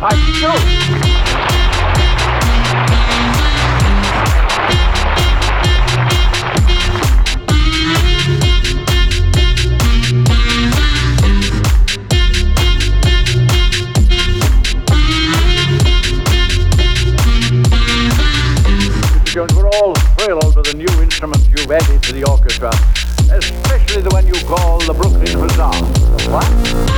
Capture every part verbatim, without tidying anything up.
I do. Jones, we're all thrilled with the new instrument you've added to the orchestra, especially the one you call the Brooklyn Huzzah. What?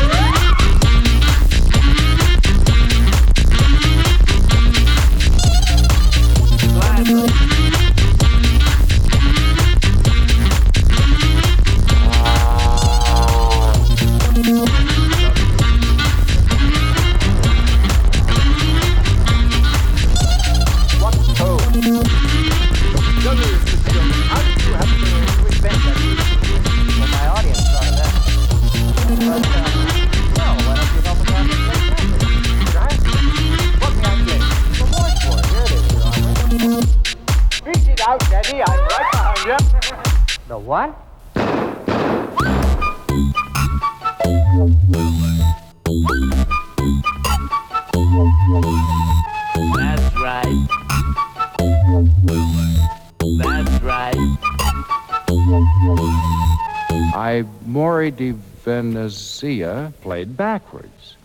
Out, Daddy, I'm right behind you. The what? That's right. That's right. I, Maury di Venezia, played backwards.